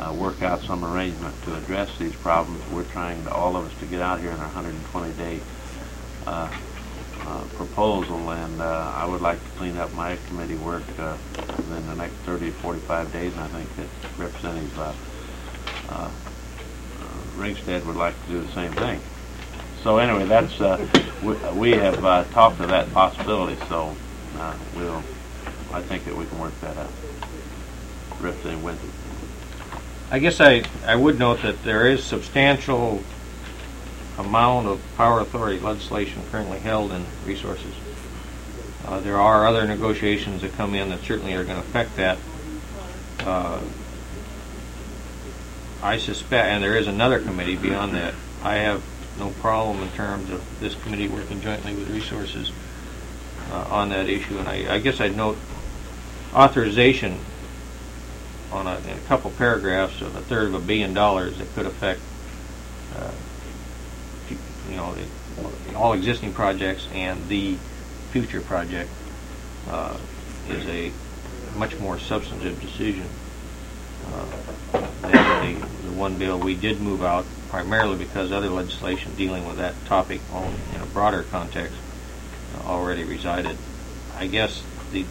work out some arrangement to address these problems. We're trying, all of us, to get out here in our 120-day proposal, and I would like to clean up my committee work within the next 30 to 45 days, and I think that Representative Ringstead would like to do the same thing. So anyway, that's we have talked of that possibility, so I think that we can work that out. Representative Winter. I guess I would note that there is substantial amount of power authority legislation currently held in resources. There are other negotiations that come in that certainly are going to affect that. I suspect, and there is another committee beyond that. I have no problem in terms of this committee working jointly with resources on that issue. And I guess I'd note authorization on in a couple paragraphs of $1/3 billion that could affect all existing projects and the future project is a much more substantive decision than the one bill we did move out, primarily because other legislation dealing with that topic in a broader context already resided. I guess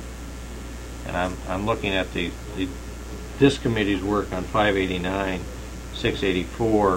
I'm looking at this committee's work on 589, 684,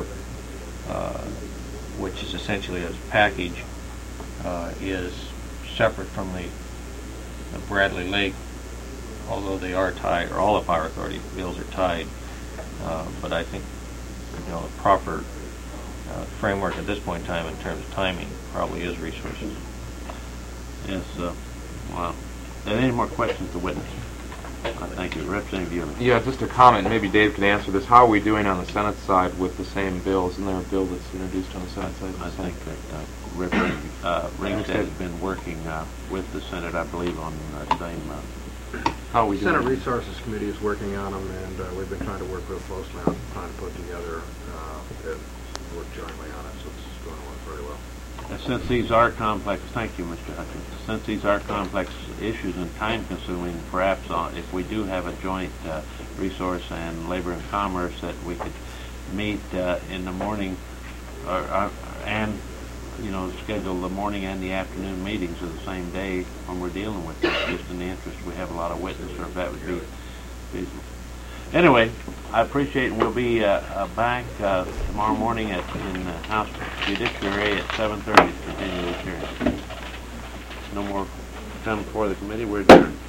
which is essentially a package, is separate from the Bradley Lake, although they are tied, or all the power authority bills are tied. But I think the proper framework at this point in time in terms of timing probably is resources. Yes. Well, are there any more questions to witness? Thank you. Representative Ewing. Yeah, just a comment. Maybe Dave could answer this. How are we doing on the Senate side with the same bills? Isn't there a bill that's introduced on the Senate side? I think that Representative Ringstead has been working with the Senate, I believe, on the same. How are we doing? Senate Resources Committee is working on them, and we've been trying to work real closely on trying to put together and work jointly on it, so it's going along very well. Since these are complex, thank you, Mr. Hutchins. Since these are complex issues and time-consuming, perhaps if we do have a joint resource and labor and commerce, that we could meet in the morning, and schedule the morning and the afternoon meetings of the same day when we're dealing with this, just in the interest we have a lot of witnesses, or if that would be feasible. Anyway, I appreciate it, and we'll be back tomorrow morning in the House Judiciary at 7:30 to continue this hearing. No more come before the committee. We're adjourned.